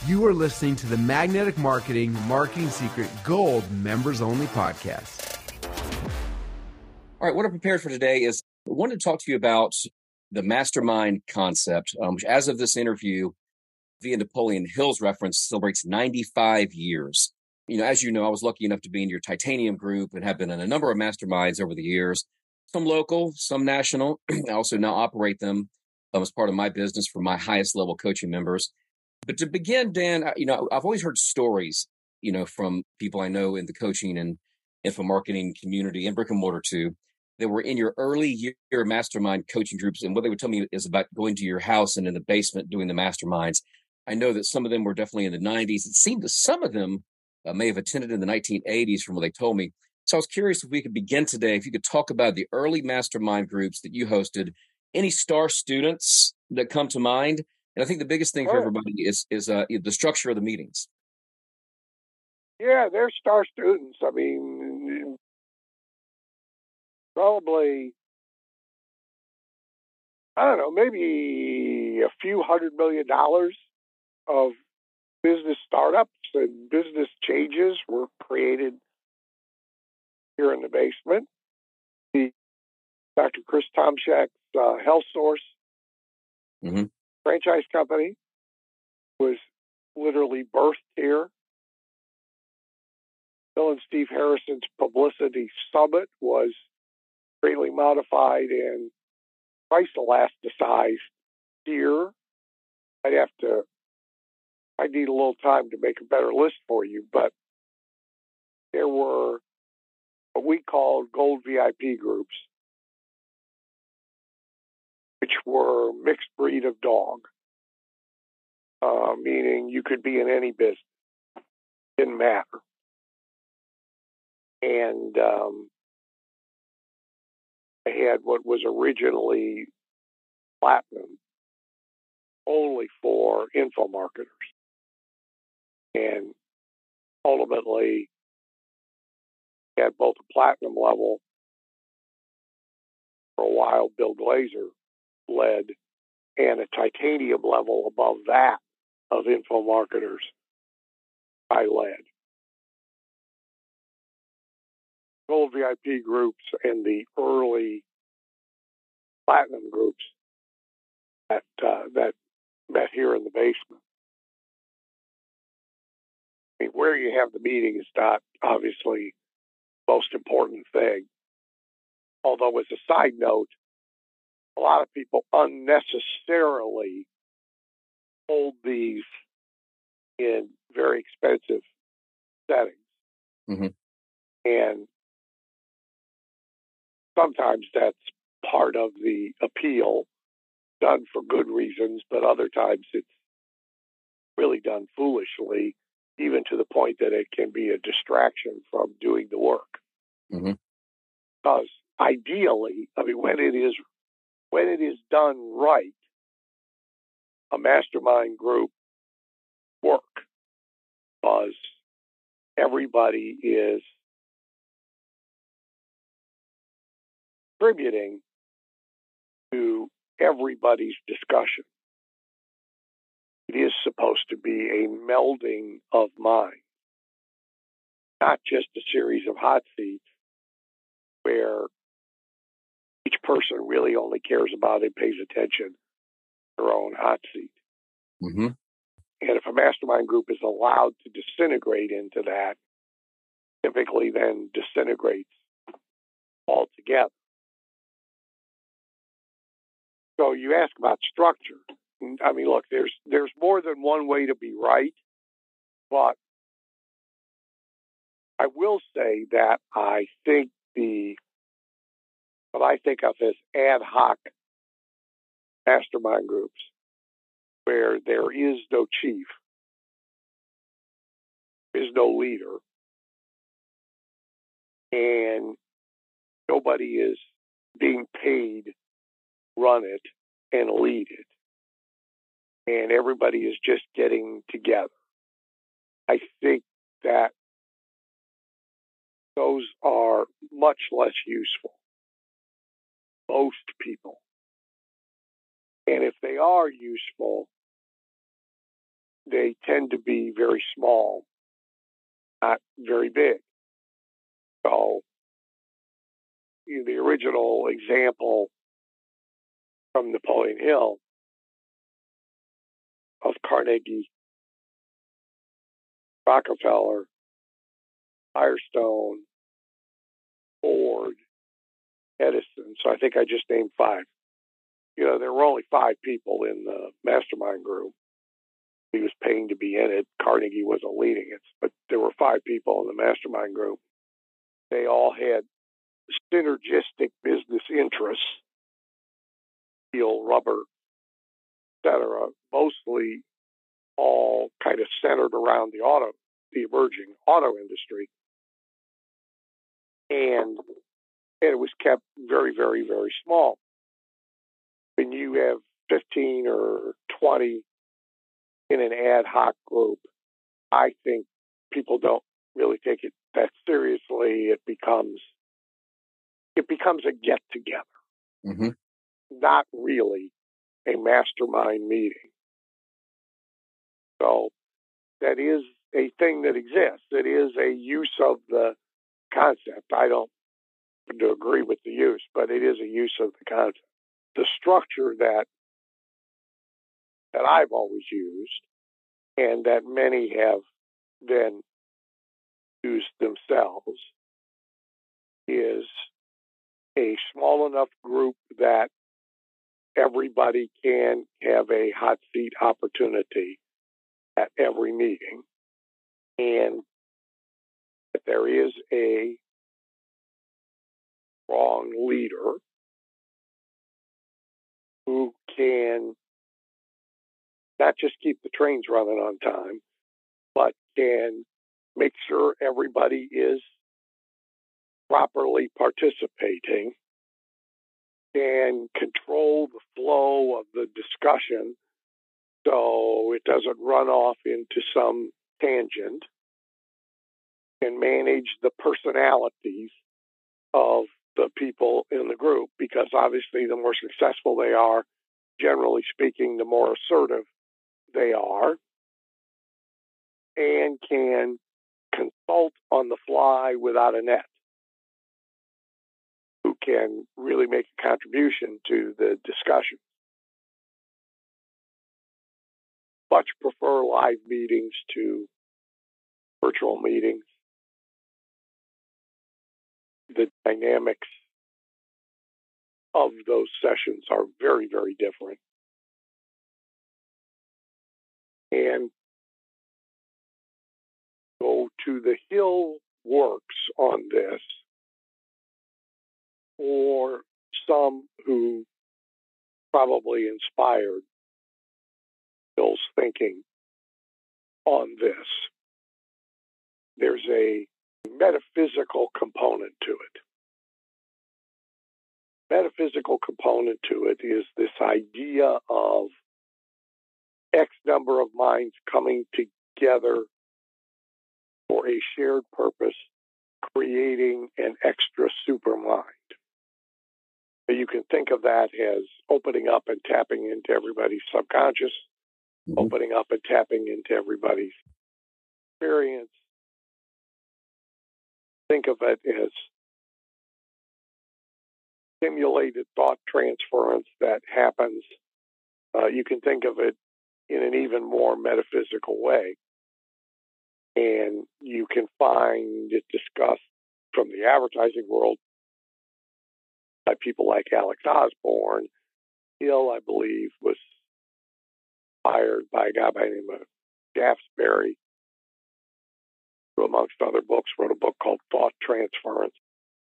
You are listening to the Magnetic Marketing Marketing Secret Gold Members Only podcast. All right, what I prepared for today is I wanted to talk to you about the mastermind concept, which as of this interview, via Napoleon Hill's reference, celebrates 95 years. As you know, I was lucky enough to be in your Titanium group and have been in a number of masterminds over the years, some local, some national. I also now operate them as part of my business for my highest level coaching members. But to begin, Dan, I've always heard stories, from people I know in the coaching and info marketing community and brick and mortar too, that were in your early year mastermind coaching groups. And what they would tell me is about going to your house and in the basement doing the masterminds. I know that some of them were definitely in the 90s. It seemed that some of them may have attended in the 1980s from what they told me. So I was curious if we could begin today, if you could talk about the early mastermind groups that you hosted, any star students that come to mind. And I think the biggest thing for everybody is the structure of the meetings. Yeah, they're star students. I mean, probably, I don't know, maybe a few $100 million of business startups and business changes were created here in the basement. Dr. Chris Tomczak's Health Source franchise company was literally birthed here. Bill and Steve Harrison's Publicity Summit was greatly modified and price elasticized here. I need a little time to make a better list for you, but there were what we called gold VIP groups, which were mixed breed of dog, meaning you could be in any business, didn't matter. And I had what was originally platinum only for info marketers. And ultimately had both a platinum level for a while, Bill Glazer led, and a titanium level above that of info marketers I led. Gold VIP groups and the early platinum groups that met here in the basement. I mean, where you have the meeting is not obviously the most important thing. Although, as a side note, a lot of people unnecessarily hold these in very expensive settings. Mm-hmm. And sometimes that's part of the appeal, done for good reasons, but other times it's really done foolishly, even to the point that it can be a distraction from doing the work. Mm-hmm. Because ideally, I mean, when it is done right, a mastermind group work, because everybody is contributing to everybody's discussion. It is supposed to be a melding of minds, not just a series of hot seats where each person really only cares about and pays attention to their own hot seat. Mm-hmm. And if a mastermind group is allowed to disintegrate into that, typically then disintegrates altogether. So you ask about structure. I mean, look, there's more than one way to be right, but I will say that I think what I think of as ad hoc mastermind groups, where there is no chief, is no leader, and nobody is being paid to run it and lead it, and everybody is just getting together. I think that those are much less useful to most people. And if they are useful, they tend to be very small, not very big. So the original example from Napoleon Hill of Carnegie, Rockefeller, Firestone, Ford, Edison. So I think I just named 5. There were only 5 people in the mastermind group. He was paying to be in it. Carnegie wasn't leading it, but there were 5 people in the mastermind group. They all had synergistic business interests, steel, rubber, etc., mostly all kind of centered around the emerging auto industry. And it was kept very, very, very small. When you have 15 or 20 in an ad hoc group, I think people don't really take it that seriously. It becomes a get-together, not really a mastermind meeting. So that is a thing that exists. It is a use of the concept. I don't agree with the use, but it is a use of the concept. The structure that I've always used and that many have then used themselves is a small enough group that everybody can have a hot seat opportunity at every meeting, and that there is a strong leader who can not just keep the trains running on time, but can make sure everybody is properly participating, can control the flow of the discussion so it doesn't run off into some tangent, and manage the personalities of the people in the group, because obviously the more successful they are, generally speaking, the more assertive they are, and can consult on the fly without a net, who can really make a contribution to the discussion. Much prefer live meetings to virtual meetings. The dynamics of those sessions are very, very different. And go to the Hill works on this, or some who probably inspired Hill's thinking on this. There's a metaphysical component to it. Metaphysical component to it is this idea of X number of minds coming together for a shared purpose, creating an extra supermind. You can think of that as opening up and tapping into everybody's subconscious, opening up and tapping into everybody's experience. Think of it as simulated thought transference that happens. You can think of it in an even more metaphysical way. And you can find it discussed from the advertising world by people like Alex Osborne. Hill, I believe, was hired by a guy by the name of Shaftesbury, who, amongst other books, wrote a book called Thought Transference.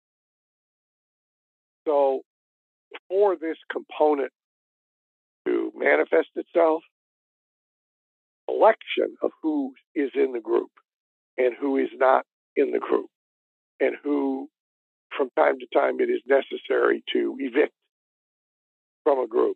So for this component to manifest itself, selection of who is in the group and who is not in the group, and who from time to time it is necessary to evict from a group.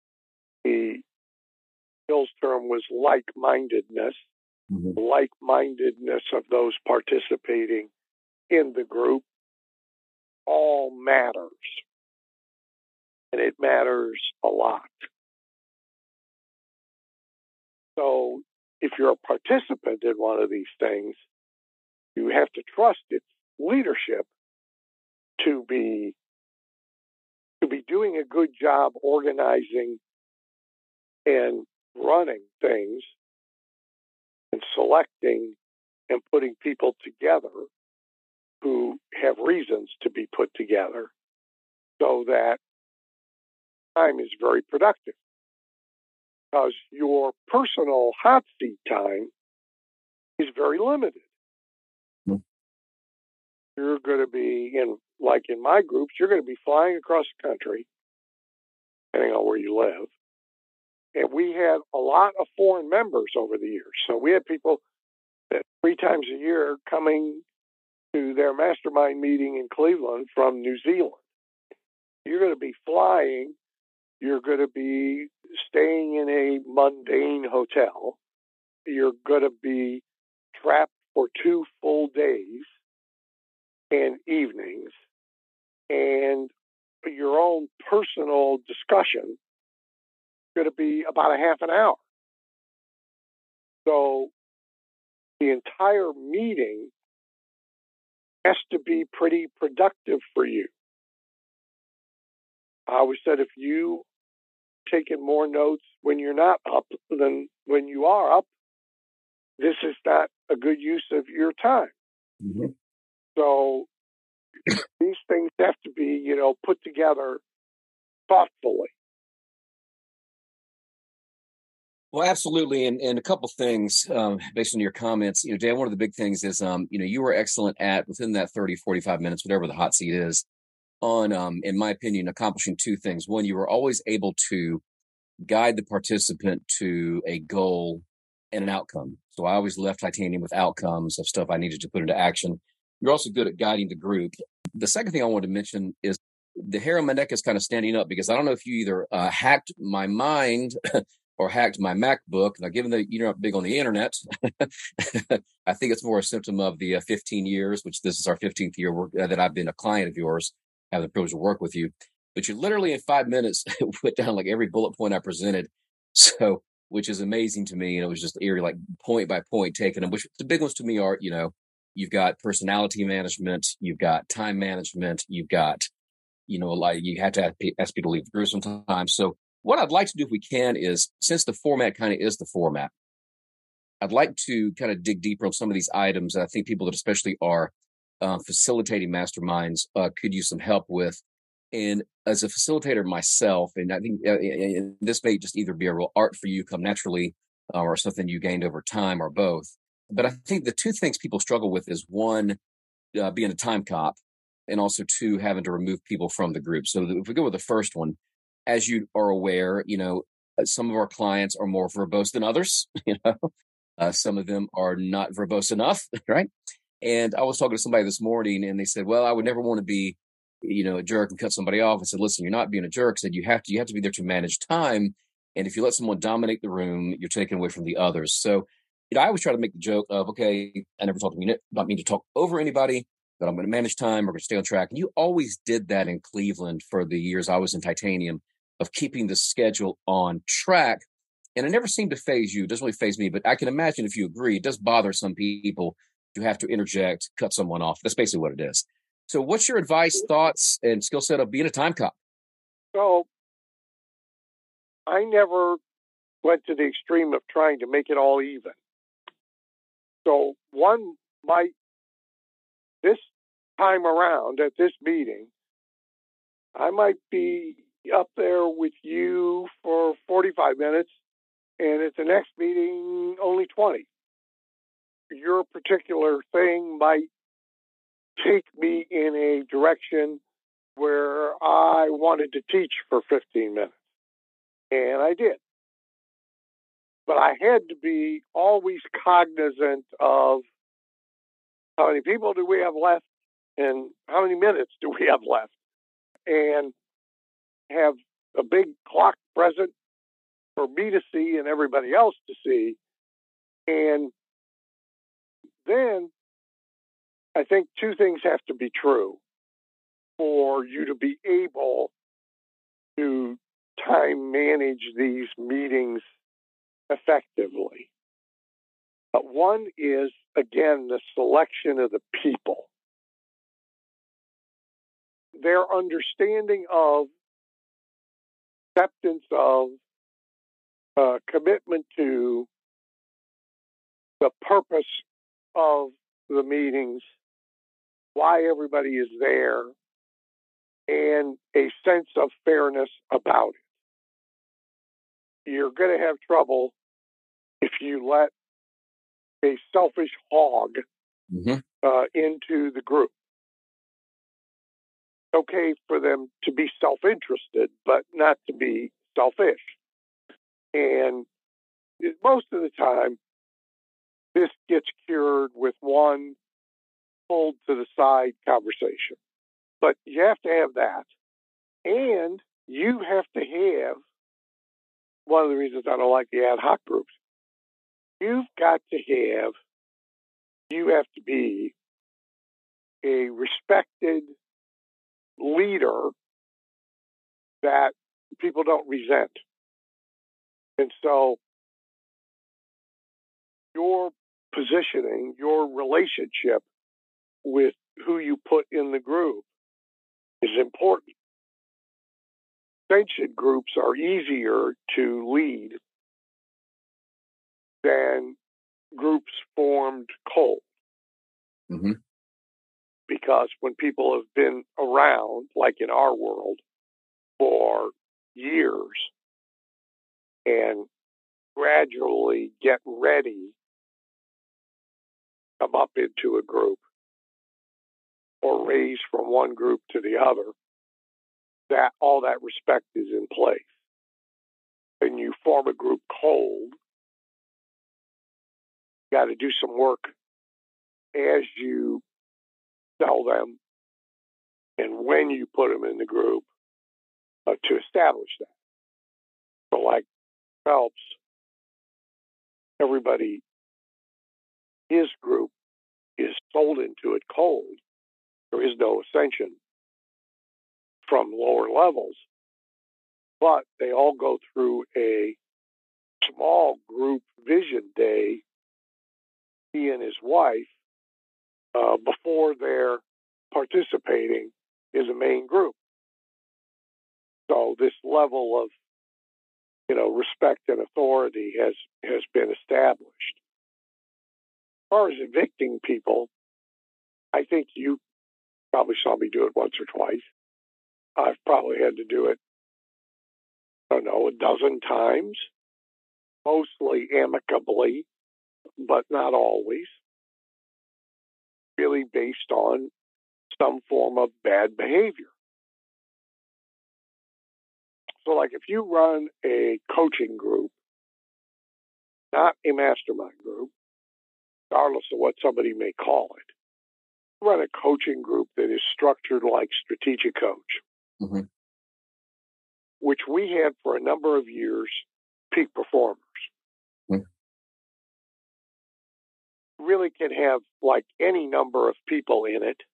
Hill's term was like-mindedness. Like-mindedness of those participating in the group all matters. And it matters a lot. So if you're a participant in one of these things, you have to trust its leadership to be doing a good job organizing and running things and selecting and putting people together who have reasons to be put together so that time is very productive. Because your personal hot seat time is very limited. Mm. You're going to be like in my groups, you're going to be flying across the country, depending on where you live. And we had a lot of foreign members over the years. So we had people that 3 times a year coming to their mastermind meeting in Cleveland from New Zealand. You're going to be flying. You're going to be staying in a mundane hotel. You're going to be trapped for 2 full days and evenings, and your own personal discussion is going to be about a half an hour. So the entire meeting has to be pretty productive for you. I always said if you taking more notes when you're not up than when you are up, this is not a good use of your time. Mm-hmm. So these things have to be, put together thoughtfully. Well, absolutely. And a couple things based on your comments. Dan, one of the big things is, you were excellent at within that 30, 45 minutes, whatever the hot seat is, on, in my opinion, accomplishing 2 things. One, you were always able to guide the participant to a goal and an outcome. So I always left Titanium with outcomes of stuff I needed to put into action. You're also good at guiding the group. The second thing I wanted to mention is the hair on my neck is kind of standing up because I don't know if you either hacked my mind or hacked my MacBook. Now, given that you're not big on the internet, I think it's more a symptom of the 15 years, which this is our 15th year that I've been a client of yours, have the privilege to work with you. But you literally in 5 minutes put down like every bullet point I presented. So, which is amazing to me. And it was just eerie, like point by point taking them, which the big ones to me are, you've got personality management, you've got time management, you've got, like you have to ask people to leave the group sometimes. So what I'd like to do if we can is, since the format kind of is the format, I'd like to kind of dig deeper on some of these items that I think people that especially are facilitating masterminds could use some help with. And as a facilitator myself, and I think this may just either be a real art for you come naturally or something you gained over time or both. But I think the 2 things people struggle with is 1, being a time cop, and also 2, having to remove people from the group. So if we go with the first one, as you are aware, some of our clients are more verbose than others. Some of them are not verbose enough, right? And I was talking to somebody this morning, and they said, "Well, I would never want to be, a jerk and cut somebody off." I said, "Listen, you're not being a jerk." I said, "You have to be there to manage time, and if you let someone dominate the room, you're taking away from the others." So, I always try to make the joke of, "Okay, I never talk about me to talk over anybody, but I'm going to manage time. We're going to stay on track." And you always did that in Cleveland for the years I was in Titanium, of keeping the schedule on track. And it never seemed to phase you. It doesn't really phase me, but I can imagine if you agree, it does bother some people to have to interject, cut someone off. That's basically what it is. So what's your advice, thoughts, and skill set of being a time cop? So I never went to the extreme of trying to make it all even. So one might, this time around at this meeting, I might be up there with you for 45 minutes, and at the next meeting, only 20. Your particular thing might take me in a direction where I wanted to teach for 15 minutes. And I did. But I had to be always cognizant of how many people do we have left and how many minutes do we have left, and have a big clock present for me to see and everybody else to see. And then I think 2 things have to be true for you to be able to time manage these meetings effectively. One is, again, the selection of the people. Their understanding of, acceptance of, commitment to the purpose of the meetings, why everybody is there, and a sense of fairness about it. You're going to have trouble if you let a selfish hog into the group. It's okay for them to be self-interested, but not to be selfish. And most of the time, this gets cured with one pulled to the side conversation. But you have to have that. And you have to have, one of the reasons I don't like the ad hoc groups, you have to be a respected leader that people don't resent. And so your positioning, your relationship with who you put in the group is important. Sanctioned groups are easier to lead than groups formed cold. Because when people have been around, like in our world, for years and gradually get ready, come up into a group or raise from one group to the other, that all that respect is in place. And you form a group cold, you got to do some work as you sell them and when you put them in the group to establish that. So like Phelps, everybody, his group is sold into it cold. There is no ascension from lower levels, but they all go through a small group vision day, he and his wife, before they're participating in the main group. So this level of, respect and authority has been established. As far as evicting people, I think you probably saw me do it once or twice. I've probably had to do it, a dozen times, mostly amicably, but not always. Really based on some form of bad behavior. So like if you run a coaching group, not a mastermind group, regardless of what somebody may call it, run a coaching group that is structured like Strategic Coach, which we had for a number of years, peak performers. Really can have like any number of people in it,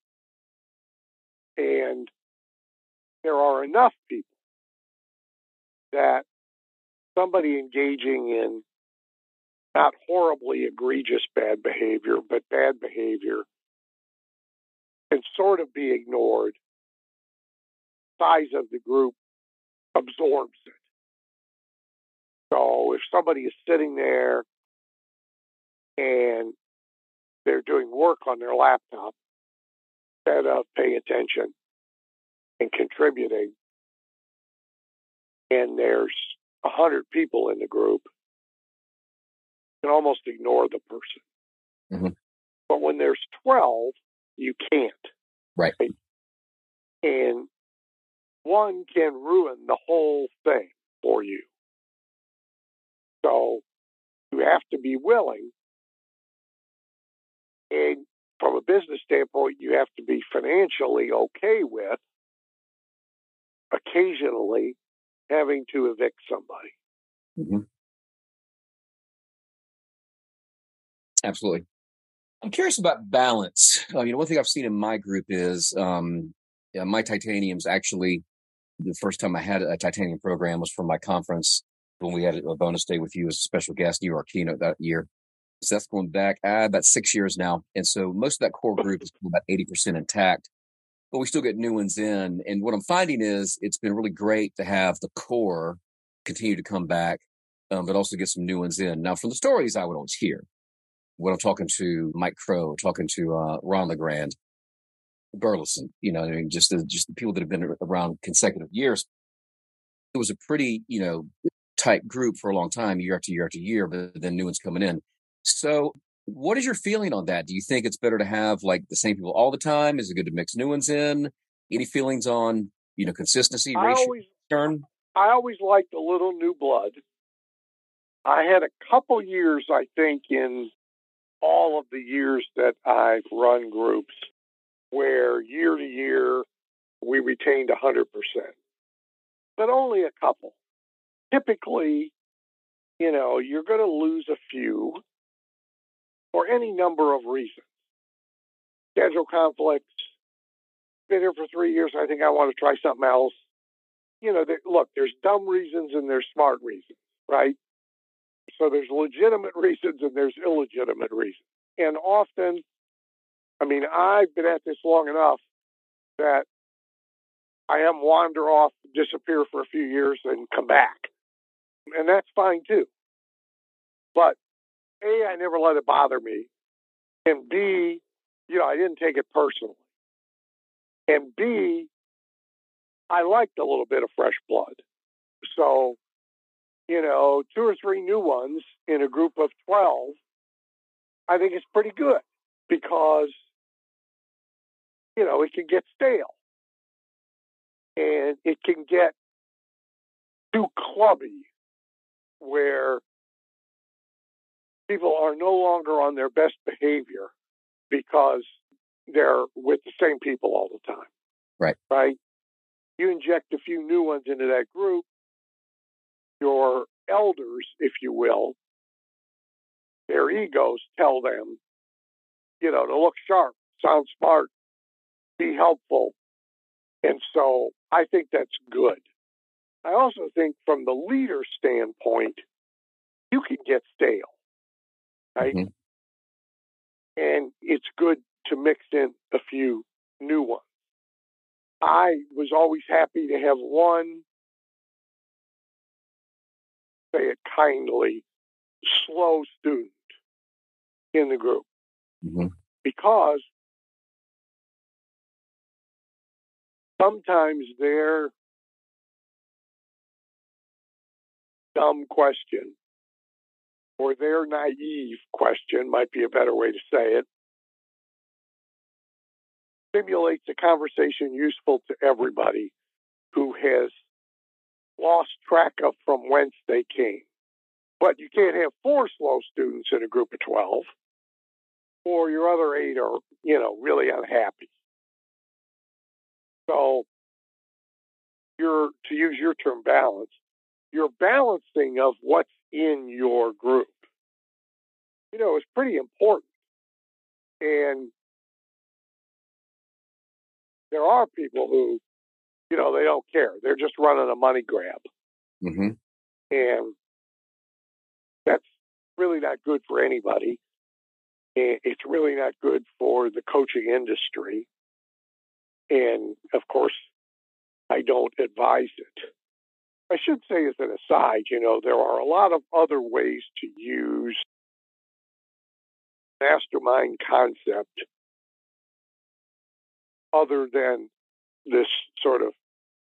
and there are enough people that somebody engaging in not horribly egregious bad behavior, but bad behavior can sort of be ignored. Size of the group absorbs it. So if somebody is sitting there and they're doing work on their laptop instead of paying attention and contributing, and there's 100 people in the group, you can almost ignore the person. But when there's 12, you can't. Right. And one can ruin the whole thing for you. So you have to be willing. And from a business standpoint, you have to be financially okay with occasionally having to evict somebody. Absolutely. I'm curious about balance. One thing I've seen in my group is my titaniums. Actually, the first time I had a titanium program was from my conference when we had a bonus day with you as a special guest. You were our keynote that year. So that's going back about 6 years now. And so most of that core group is about 80% intact, but we still get new ones in. And what I'm finding is it's been really great to have the core continue to come back, but also get some new ones in. Now, from the stories I would always hear, when I'm talking to Mike Crow, talking to Ron LeGrand, Burleson, I mean, just the people that have been around consecutive years, it was a pretty, tight group for a long time, year after year after year, but then new ones coming in. So what is your feeling on that? Do you think it's better to have like the same people all the time? Is it good to mix new ones in? Any feelings on, consistency, ratio, turn? I always liked a little new blood. I had a couple years, I think, in all of the years that I've run groups where year to year we retained 100%, but only a couple. Typically, you're going to lose a few for any number of reasons. Schedule conflicts. Been here for 3 years. I think I want to try something else. Look, there's dumb reasons and there's smart reasons, right? So there's legitimate reasons and there's illegitimate reasons. And often, I've been at this long enough that I am wander off, disappear for a few years and come back. And that's fine too. But A, I never let it bother me. And B, I didn't take it personally. And B, I liked a little bit of fresh blood. So, 2 or 3 new ones in a group of 12, I think it's pretty good because, it can get stale. And it can get too clubby where people are no longer on their best behavior because they're with the same people all the time. Right. Right? You inject a few new ones into that group, your elders, if you will, their egos tell them, to look sharp, sound smart, be helpful. And so I think that's good. I also think from the leader standpoint, you can get stale, right? Mm-hmm. And it's good to mix in a few new ones. I was always happy to have one, say it kindly, slow student in the group. Mm-hmm. Because sometimes their dumb question or their naive question might be a better way to say it, stimulates a conversation useful to everybody who has lost track of from whence they came. But you can't have 4 slow students in a group of 12, or your other 8 are, really unhappy. So to use your term balance, your balancing of what's in your group, is pretty important. And there are people who, they don't care. They're just running a money grab. Mm-hmm. And that's really not good for anybody. It's really not good for the coaching industry. And, of course, I don't advise it. I should say as an aside, there are a lot of other ways to use mastermind concept other than this sort of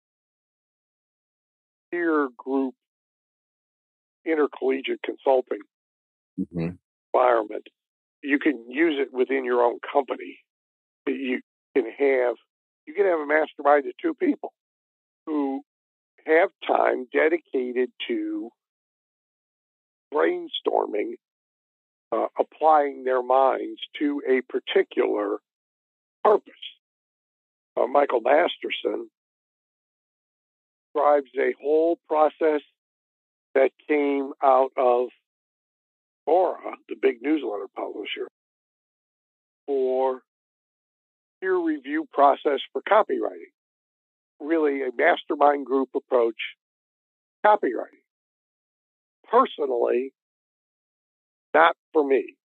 peer group intercollegiate consulting environment. You can use it within your own company. You can have a mastermind of 2 people who have time dedicated to brainstorming, applying their minds to a particular purpose. Michael Masterson describes a whole process that came out of Quora, the big newsletter publisher, for peer review process for copywriting. Really a mastermind group approach copywriting. Personally, not for me.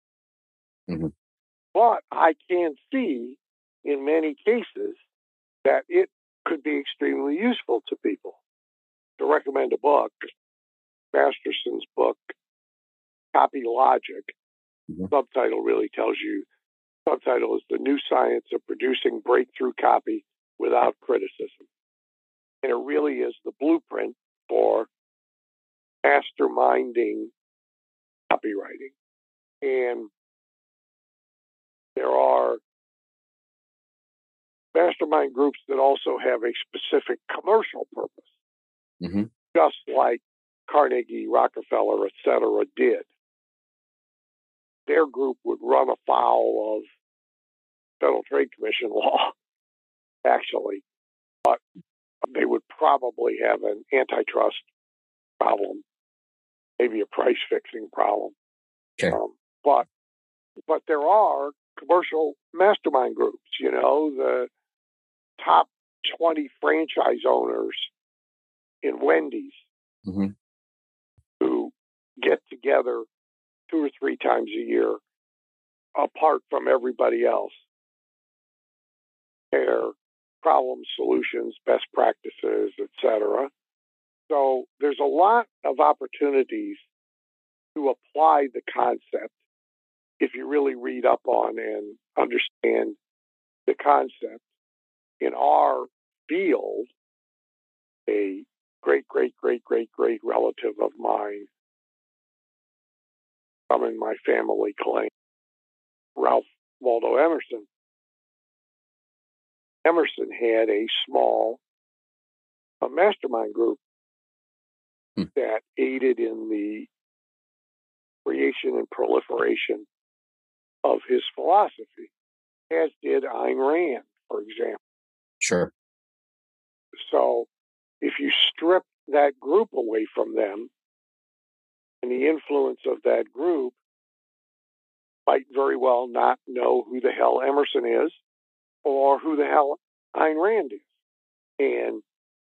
Mm-hmm. But I can see in many cases that it could be extremely useful to people. To recommend a book, Masterson's book, Copy Logic, subtitle really tells you, subtitle is The New Science of Producing Breakthrough Copy Without Criticism. And it really is the blueprint for masterminding copywriting. And there are mastermind groups that also have a specific commercial purpose, just like Carnegie, Rockefeller, etc. did. Their group would run afoul of Federal Trade Commission law, actually, but they would probably have an antitrust problem, maybe a price fixing problem. Okay. But there are commercial mastermind groups, the top 20 franchise owners in Wendy's who get together 2 or 3 times a year apart from everybody else. Their problem solutions, best practices, etc. So there's a lot of opportunities to apply the concept if you really read up on and understand the concept. In our field, a great relative of mine, some in my family claim, Ralph Waldo Emerson. Emerson had a small mastermind group that aided in the creation and proliferation of his philosophy, as did Ayn Rand, for example. Sure. So if you strip that group away from them, and the influence of that group might very well not know who the hell Emerson is or who the hell Ayn Rand is. And,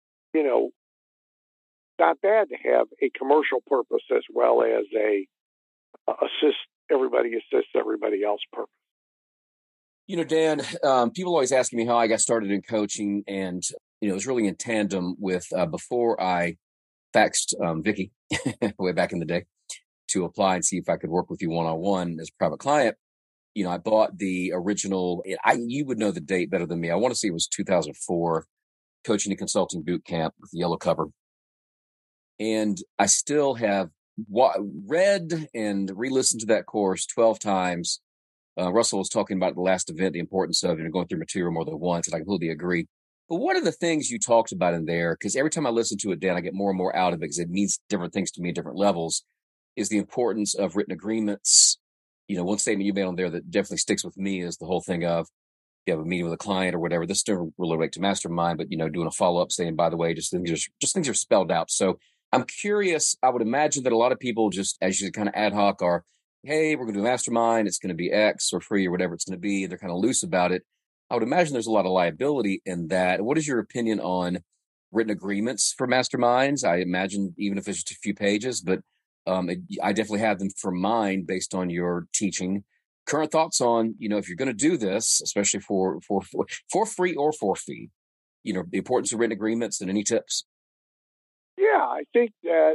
not bad to have a commercial purpose as well as a assists everybody else purpose. Dan, people always asking me how I got started in coaching, and it was really in tandem with before I faxed Vicky way back in the day to apply and see if I could work with you one-on-one as a private client. I bought the original. You would know the date better than me. I want to say it was 2004, Coaching and Consulting Boot Camp with the yellow cover, and I still have read and re-listened to that course 12 times. Russell was talking about the last event, the importance of going through material more than once, and I completely agree. But what are the things you talked about in there? Because every time I listen to it, Dan, I get more and more out of it because it means different things to me at different levels. Is the importance of written agreements. One statement you made on there that definitely sticks with me is the whole thing of you have a meeting with a client or whatever. This still relate to mastermind, but doing a follow up, saying, by the way, just things are spelled out. So I'm curious. I would imagine that a lot of people just, as you kind of ad hoc, are, hey, we're going to do a mastermind. It's going to be X or free or whatever it's going to be. They're kind of loose about it. I would imagine there's a lot of liability in that. What is your opinion on written agreements for masterminds? I imagine even if it's just a few pages, but I definitely have them for mine based on your teaching. Current thoughts on, if you're going to do this, especially for free or for fee, the importance of written agreements, and any tips? Yeah, I think that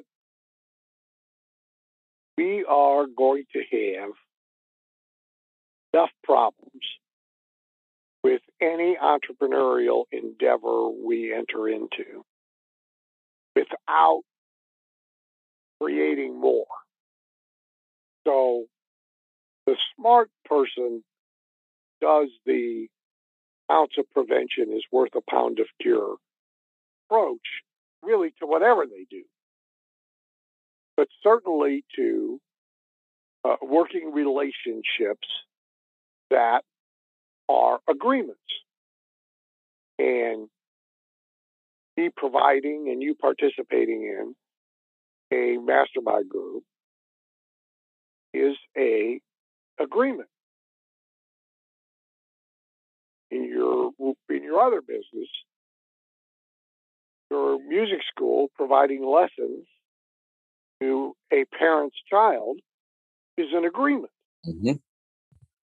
we are going to have enough problems with any entrepreneurial endeavor we enter into without creating more. So the smart person does the ounce of prevention is worth a pound of cure approach really to whatever they do, but certainly to working relationships that are agreements. And me providing and you participating in a mastermind group is a agreement. In your other business, your music school providing lessons to a parent's child is an agreement.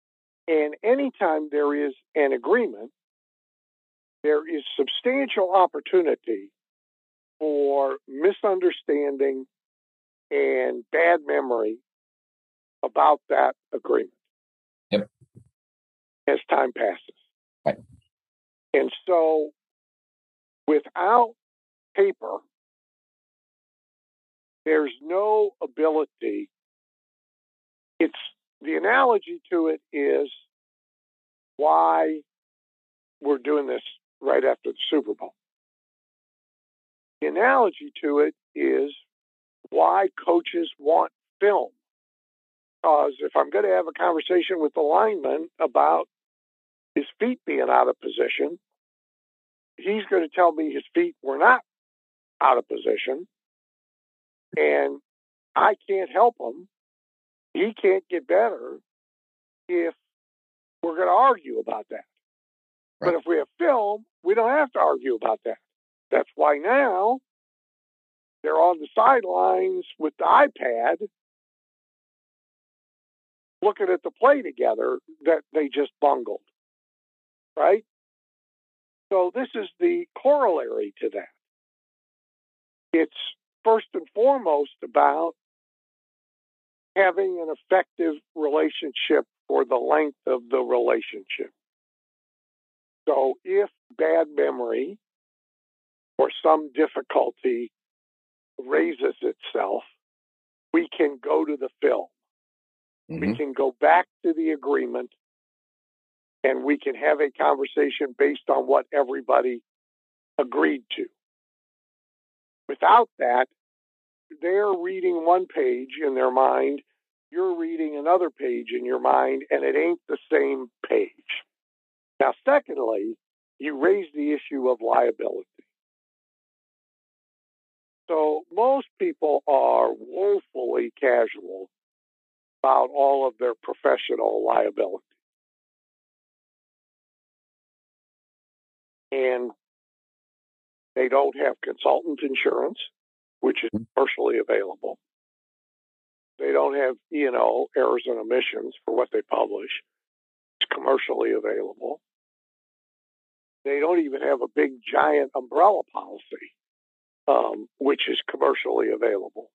And anytime there is an agreement, there is substantial opportunity for misunderstanding and bad memory about that agreement. Yep. As time passes. Right. And so without paper, there's no ability. The analogy to it is why we're doing this right after the Super Bowl. The analogy to it is why coaches want film. Because if I'm going to have a conversation with the lineman about his feet being out of position, he's going to tell me his feet were not out of position, and I can't help him. He can't get better if we're going to argue about that. Right. But if we have film, we don't have to argue about that. That's why now they're on the sidelines with the iPad looking at the play together that they just bungled, right? So this is the corollary to that. It's first and foremost about having an effective relationship for the length of the relationship. So if bad memory or some difficulty raises itself, we can go to the film. Mm-hmm. We can go back to the agreement, and we can have a conversation based on what everybody agreed to. Without that, they're reading one page in their mind, you're reading another page in your mind, and it ain't the same page. Now, secondly, you raise the issue of liability. So most people are woefully casual about all of their professional liability. And they don't have consultant insurance, which is commercially available. They don't have E&O, errors and omissions, for what they publish. It's commercially available. They don't even have a big, giant umbrella policy, which is commercially available.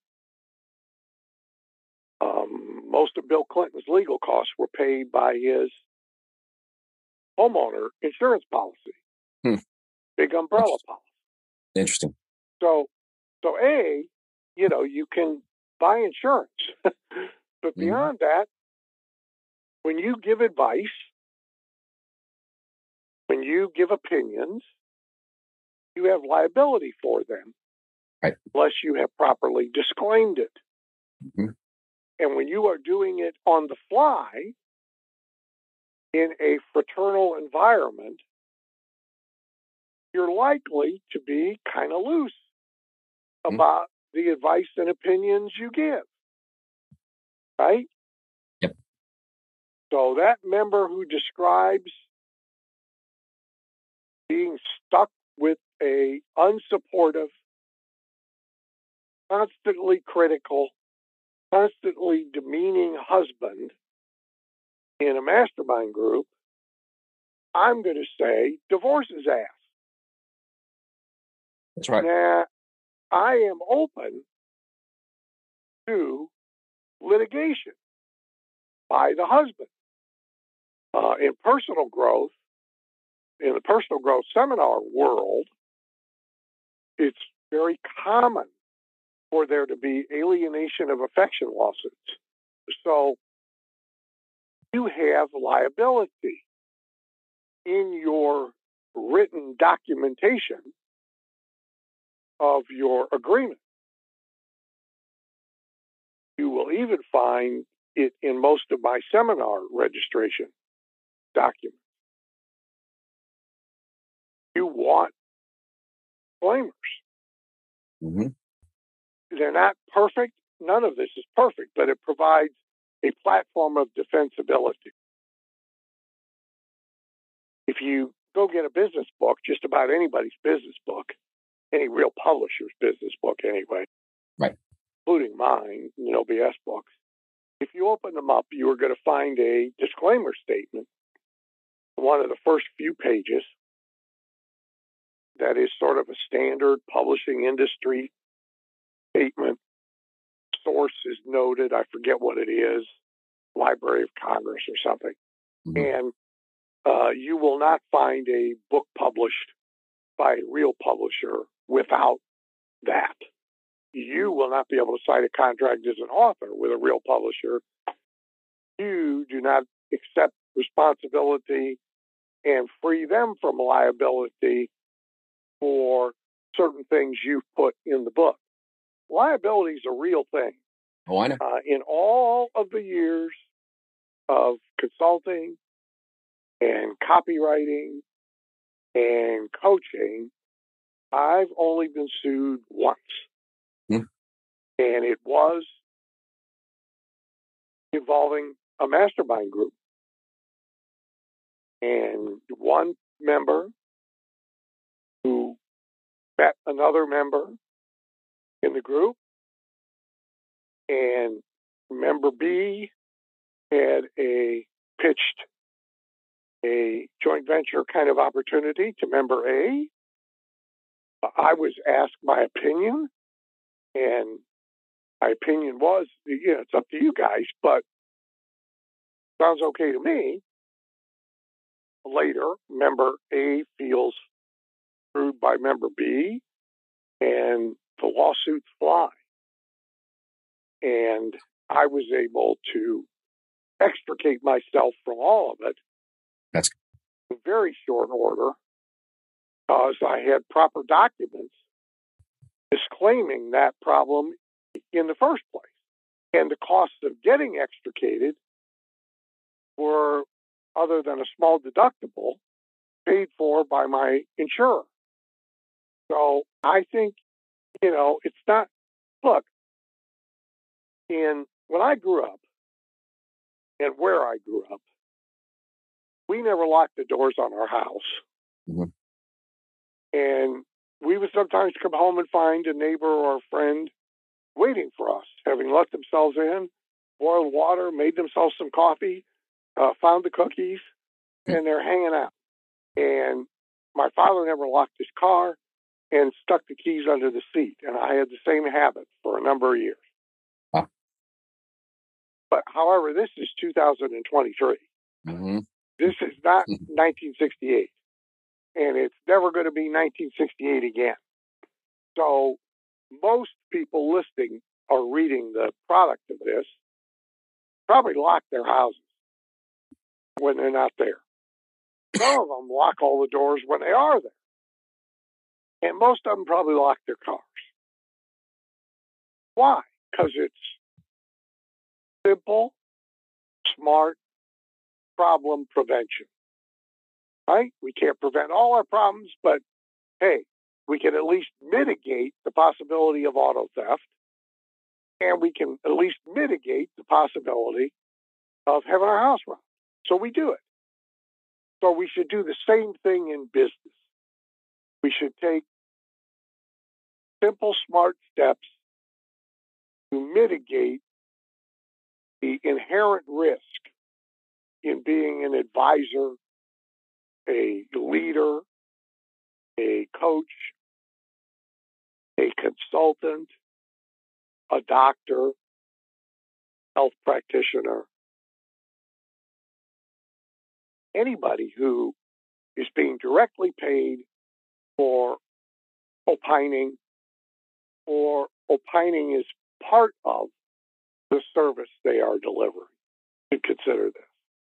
Most of Bill Clinton's legal costs were paid by his homeowner insurance policy, big umbrella policy. Interesting. So you can buy insurance. But beyond that, when you give advice, when you give opinions, you have liability for them, right, unless you have properly disclaimed it. Mm-hmm. And when you are doing it on the fly in a fraternal environment, you're likely to be kind of loose about the advice and opinions you give, right? Yep. So that member who describes being stuck with a unsupportive, constantly critical, constantly demeaning husband in a mastermind group, I'm going to say divorce his ass. That's right. Now, I am open to litigation by the husband. In personal growth, in the personal growth seminar world, it's very common for there to be alienation of affection lawsuits. So you have liability in your written documentation of your agreement. You will even find it in most of my seminar registration documents. You want disclaimers. Mm-hmm. They're not perfect. None of this is perfect, but it provides a platform of defensibility. If you go get a business book, just about anybody's business book, any real publisher's business book anyway, right, including mine, No BS books, if you open them up, you are going to find a disclaimer statement, one of the first few pages, that is sort of a standard publishing industry statement. Source is noted. I forget what it is, Library of Congress or something. Mm-hmm. And you will not find a book published by a real publisher without that. You will not be able to sign a contract as an author with a real publisher. You do not accept responsibility and free them from liability for certain things you've put in the book. Liability is a real thing. Oh, I know. In all of the years of consulting and copywriting and coaching, I've only been sued once. And it was involving a mastermind group. And one member who met another member in the group, and member B had pitched a joint venture kind of opportunity to member A. I was asked my opinion, and my opinion was, it's up to you guys, but sounds okay to me. Later, member A feels screwed by member B, and the lawsuits fly. And I was able to extricate myself from all of it. That's in very short order, because I had proper documents disclaiming that problem in the first place. And the costs of getting extricated were, other than a small deductible, paid for by my insurer. So I think, it's not, look, when I grew up and where I grew up, we never locked the doors on our house. Mm-hmm. And we would sometimes come home and find a neighbor or a friend waiting for us, having let themselves in, boiled water, made themselves some coffee, found the cookies, and they're hanging out. And my father never locked his car and stuck the keys under the seat. And I had the same habit for a number of years. Huh. But however, this is 2023. Mm-hmm. This is not 1968. And it's never going to be 1968 again. So most people listening or reading the product of this probably lock their houses when they're not there. Some of them lock all the doors when they are there. And most of them probably lock their cars. Why? Because it's simple, smart problem prevention. Right? We can't prevent all our problems, but hey, we can at least mitigate the possibility of auto theft, and we can at least mitigate the possibility of having our house robbed. So we do it. So we should do the same thing in business. We should take simple, smart steps to mitigate the inherent risk in being an advisor, a leader, a coach, a consultant, a doctor, health practitioner, anybody who is being directly paid for opining, or opining is part of the service they are delivering, to consider this.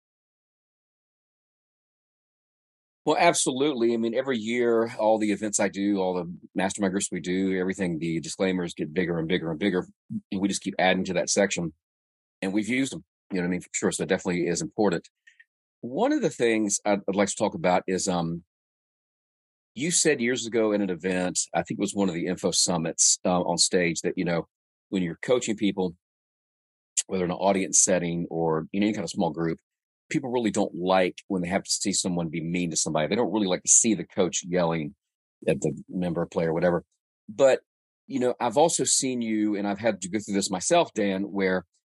Well, absolutely. I mean, every year, all the events I do, all the mastermind groups we do, everything, the disclaimers get bigger and bigger and bigger. And we just keep adding to that section. And we've used them, for sure. So it definitely is important. One of the things I'd like to talk about is, you said years ago in an event, I think it was one of the Info Summits on stage, that, when you're coaching people, whether in an audience setting or in any kind of small group, people really don't like when they have to see someone be mean to somebody. They don't really like to see the coach yelling at the member, player, whatever. But, I've also seen you, and I've had to go through this myself, Dan, where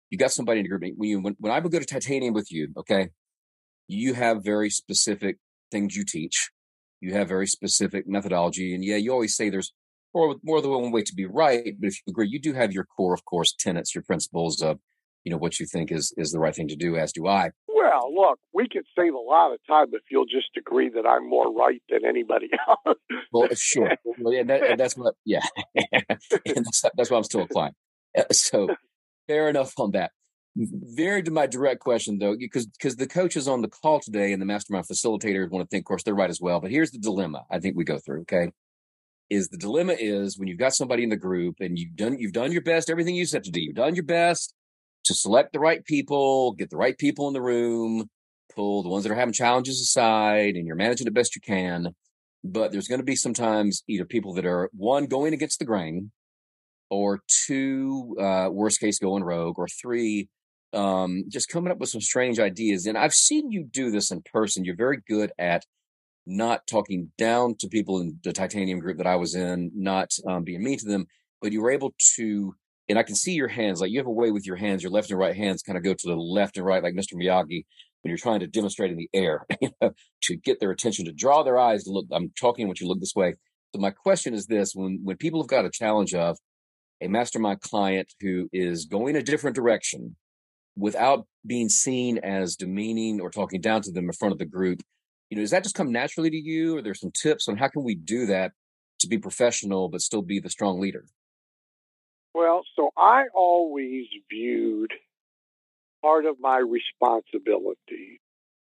you got somebody in the group. When I would go to titanium with you, okay, you have very specific things you teach. You have very specific methodology. And yeah, you always say there's more than one way to be right. But if you agree, you do have your core, of course, tenets, your principles of, what you think is the right thing to do, as do I. Well, look, we could save a lot of time if you'll just agree that I'm more right than anybody else. Well, sure. Well, and that's what, yeah. And that's why I'm still a client. So fair enough on that. Very to my direct question, though, because the coaches on the call today and the mastermind facilitators want to think, of course, they're right as well. But here's the dilemma I think we go through, okay? The dilemma is when you've got somebody in the group and you've done your best, everything you said to do, you've done your best to select the right people, get the right people in the room, pull the ones that are having challenges aside, and you're managing the best you can. But there's going to be sometimes either people that are, one, going against the grain, or two, worst case, going rogue, or three, just coming up with some strange ideas. And I've seen you do this in person. You're very good at not talking down to people in the titanium group that I was in, not being mean to them, but you were able to, and I can see your hands, like you have a way with your hands, your left and right hands kind of go to the left and right, like Mr. Miyagi, when you're trying to demonstrate in the air, to get their attention, to draw their eyes to look. I'm talking what you look this way. So my question is this: when people have got a challenge of a mastermind client who is going a different direction without being seen as demeaning or talking down to them in front of the group, does that just come naturally to you? Or there's some tips on how can we do that to be professional but still be the strong leader? Well, so I always viewed part of my responsibility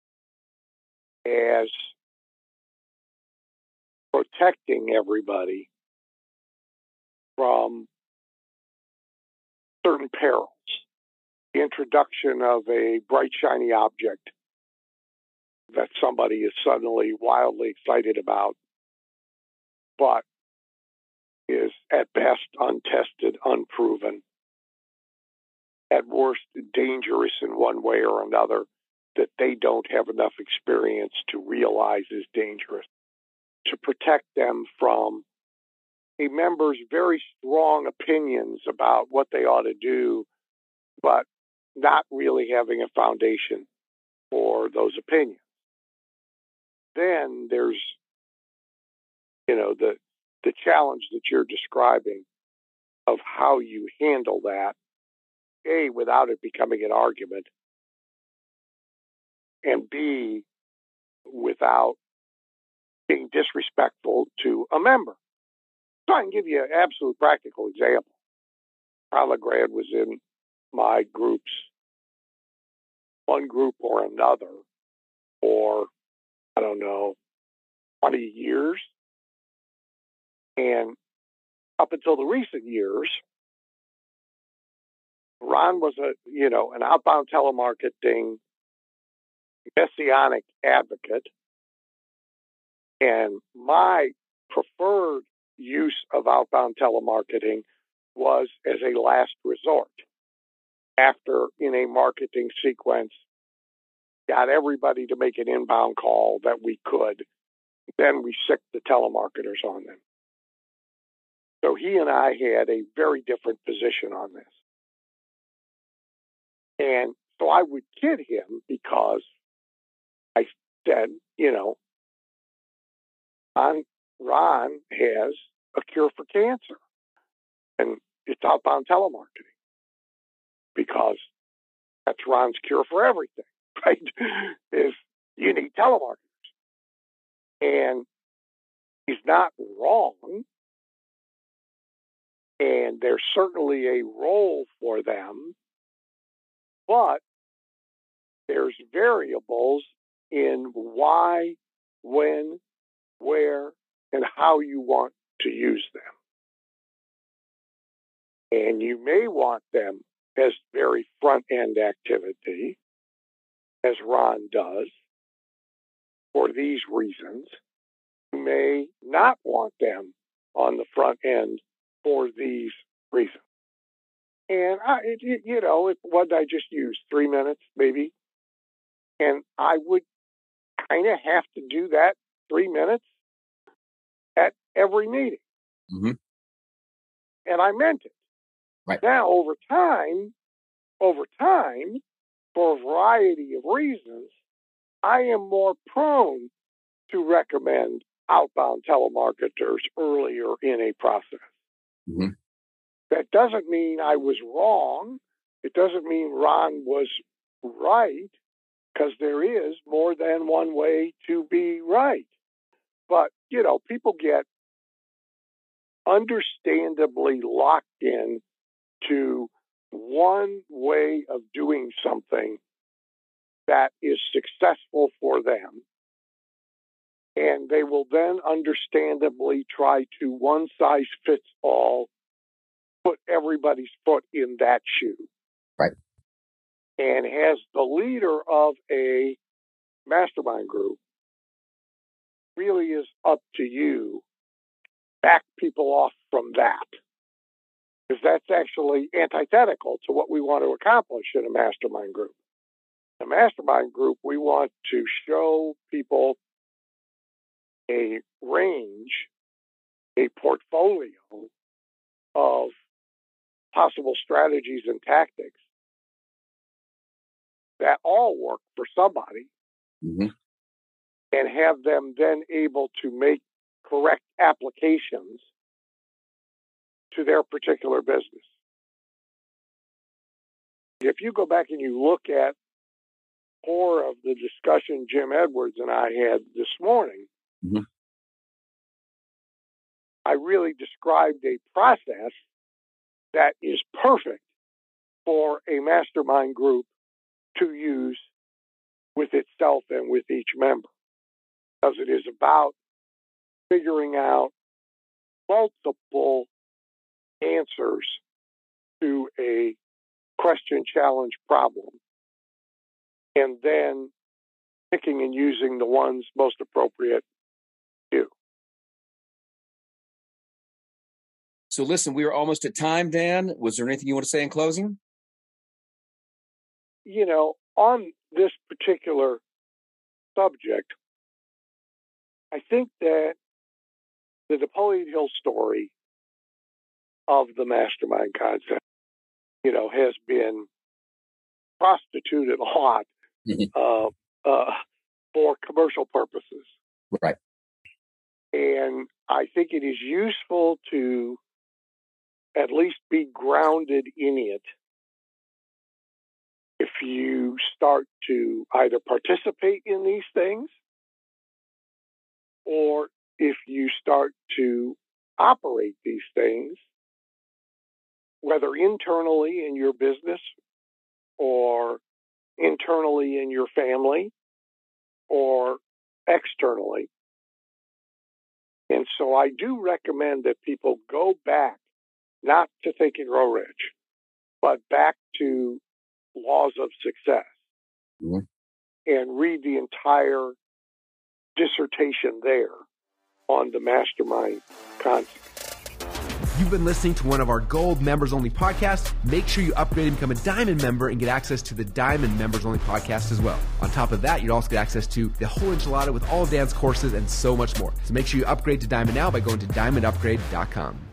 as protecting everybody from certain perils. The introduction of a bright, shiny object that somebody is suddenly wildly excited about, but is at best untested, unproven, at worst dangerous in one way or another that they don't have enough experience to realize is dangerous. To protect them from a member's very strong opinions about what they ought to do, but not really having a foundation for those opinions. Then there's, the challenge that you're describing of how you handle that, A, without it becoming an argument, and B, without being disrespectful to a member. So I can give you an absolute practical example. Carla Grad was in my groups, one group or another, for, 20 years. And up until the recent years, Ron was an outbound telemarketing messianic advocate. And my preferred use of outbound telemarketing was as a last resort. After, in a marketing sequence, got everybody to make an inbound call that we could. Then we sicked the telemarketers on them. So he and I had a very different position on this. And so I would kid him because I said, Ron has a cure for cancer. And it's outbound telemarketing. Because that's Ron's cure for everything, right? Is you need telemarketers. And he's not wrong. And there's certainly a role for them, but there's variables in why, when, where, and how you want to use them. And you may want them as very front-end activity, as Ron does, for these reasons. You may not want them on the front end for these reasons. And, what I just used, 3 minutes maybe, and I would kind of have to do that 3 minutes at every meeting. Mm-hmm. And I meant it. Right. Now, over time, over time, for a variety of reasons, I am more prone to recommend outbound telemarketers earlier in a process. Mm-hmm. That doesn't mean I was wrong. It doesn't mean Ron was right, because there is more than one way to be right. But, people get understandably locked in to one way of doing something that is successful for them. And they will then understandably try to one size fits all, put everybody's foot in that shoe. Right. And as the leader of a mastermind group, really is up to you. Back people off from that. Because that's actually antithetical to what we want to accomplish in a mastermind group. In a mastermind group, we want to show people a range, a portfolio of possible strategies and tactics that all work for somebody, mm-hmm. and have them then able to make correct applications to their particular business. If you go back and you look at core of the discussion Jim Edwards and I had this morning, mm-hmm. I really described a process that is perfect for a mastermind group to use with itself and with each member, because it is about figuring out multiple answers to a question, challenge, problem, and then picking and using the ones most appropriate to you. So listen, we are almost at time, Dan. Was there anything you want to say in closing? On this particular subject, I think that the Napoleon Hill story of the mastermind concept, has been prostituted a lot for commercial purposes. Right. And I think it is useful to at least be grounded in it if you start to either participate in these things, or if you start to operate these things, whether internally in your business or internally in your family or externally. And so I do recommend that people go back, not to Think and Grow Rich, but back to Laws of Success, mm-hmm. and read the entire dissertation there on the mastermind concept. You've been listening to one of our Gold Members Only podcasts. Make sure you upgrade and become a Diamond member and get access to the Diamond Members Only podcast as well. On top of that, you'd also get access to the whole enchilada with all of Dan's courses and so much more. So make sure you upgrade to Diamond now by going to diamondupgrade.com.